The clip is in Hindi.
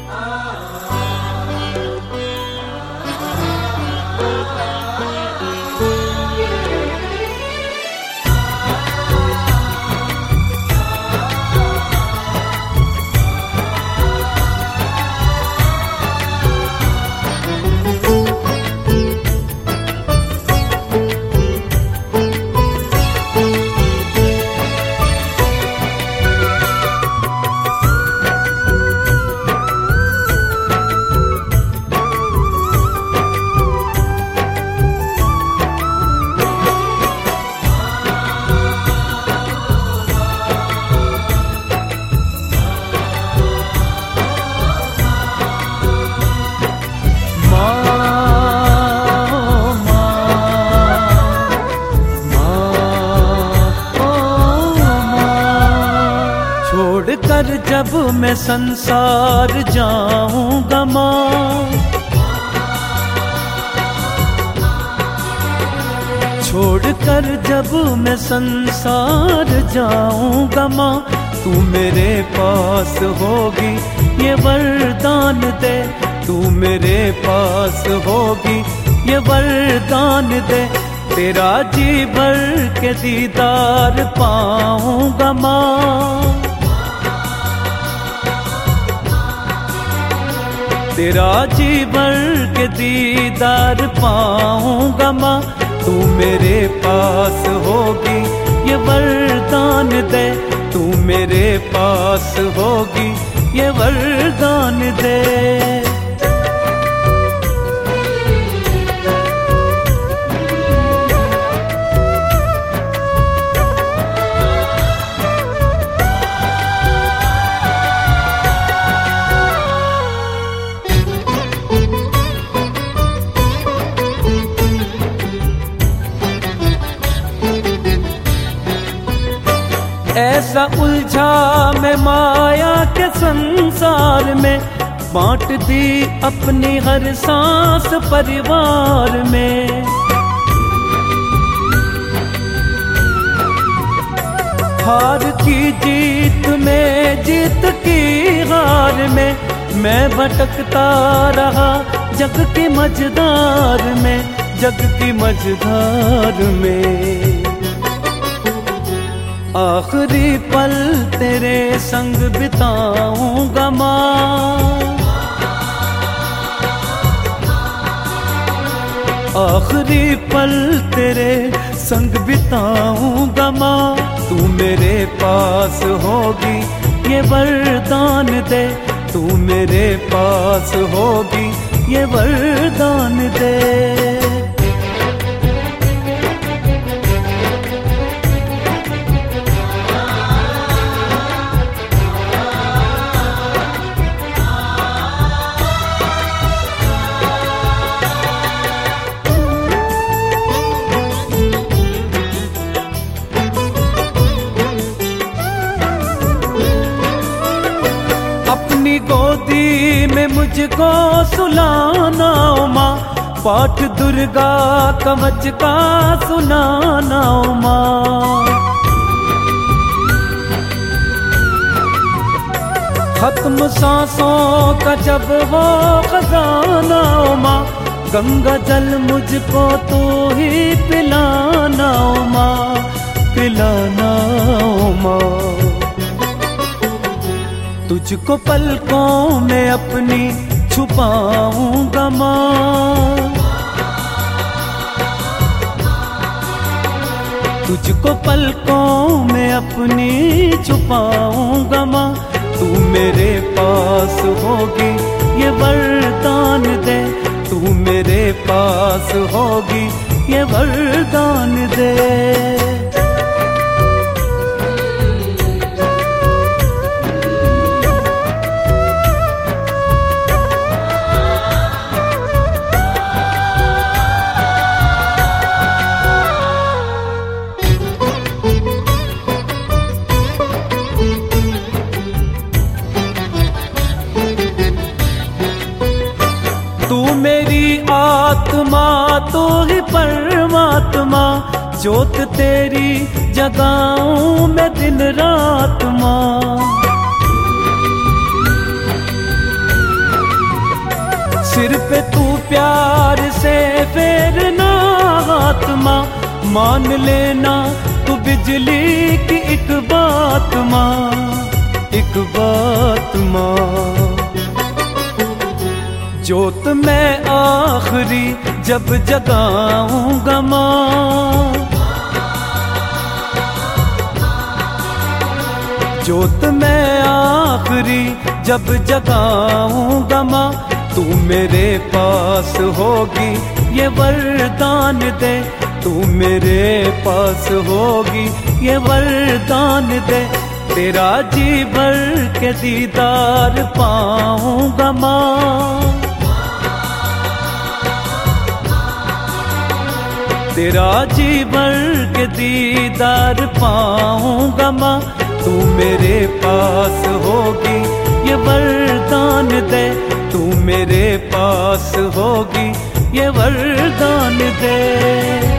छोड़कर जब मैं संसार जाऊंगा माँ, छोड़कर जब मैं संसार जाऊंगा माँ, तू मेरे पास होगी ये वरदान दे, तू मेरे पास होगी ये वरदान दे, तेरा जी भर के दीदार पाऊंगा माँ, तेरा जी भर के दीदार पाऊंगा माँ, तू मेरे पास होगी ये वरदान दे, तू मेरे पास होगी ये वरदान दे। ऐसा उलझा मैं माया के संसार में, बांट दी अपनी हर सांस परिवार में, हार की जीत में जीत की हार में, मैं भटकता रहा जग की मझधार में, जग की मझधार में, आखिरी पल तेरे संग बिताऊंगा माँ, आखिरी पल तेरे संग बिताऊंगा माँ, तू मेरे पास होगी ये वरदान दे, तू मेरे पास होगी ये वरदान दे। अपनी गोदी में मुझको सुलाना माँ, पाठ दुर्गा कवच का सुनाना माँ, खत्म सांसों का जब वो खजाना माँ, गंगा जल मुझको तू ही पिलाना माँ, पिलाना माँ, तुझको पलकों में अपनी छुपाऊंगा माँ, तुझको पलकों में अपनी छुपाऊंगा माँ, तू मेरे पास होगी ये वरदान दे, तू मेरे पास होगी ये वरदान दे। तू मेरी आत्मा तो ही परमात्मा, ज्योत तेरी जगाऊं मैं दिन रात माँ, मान लेना तू बिजली की एक बात माँ, एक बात माँ। जोत मैं आखिरी जब जगाऊंगा माँ, जोत मैं आखिरी जब जगाऊंगा माँ, तू मेरे पास होगी ये वरदान दे, तू मेरे पास होगी ये वरदान दे। तेरा जी भर के दीदार पाऊंगा माँ, तेरा जी भर के दीदार पाऊंगा माँ, तू मेरे पास होगी ये वरदान दे, तू मेरे पास होगी ये वरदान दे।